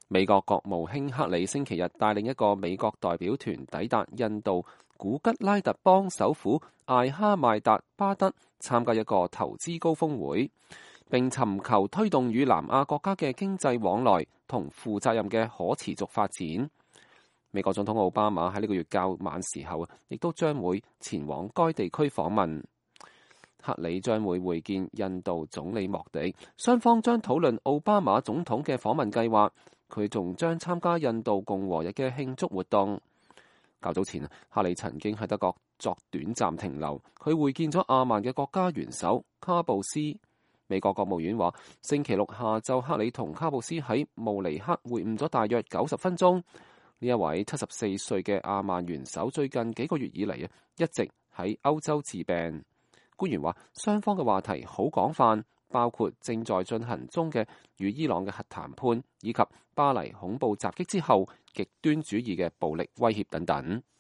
美國國務卿克里星期日帶領一個美國代表團抵達印度古吉拉特邦首府艾哈邁達巴德，參加一個投資高峰會，並尋求推動與南亞國家嘅經濟往來同負責任嘅可持續發展。美國總統奧巴馬喺呢個月較晚時候，亦都將會前往該地區訪問。克里將會會見印度總理莫迪，雙方將討論奧巴馬總統嘅訪問計劃。佢仲將參加印度共和日嘅慶祝活動。較早前，克里曾經喺德國作短暫停留，佢會見咗阿曼嘅國家元首卡布斯。美國國務院話，星期六下晝，克里同卡布斯喺慕尼黑會晤咗大約90分鐘。呢一位74歲嘅阿曼元首最近幾個月以嚟一直喺歐洲治病。官員話，雙方嘅話題好廣泛，包括正在進行中嘅與伊朗嘅核談判，以及巴黎恐怖襲擊之後極端主義嘅暴力威脅等等。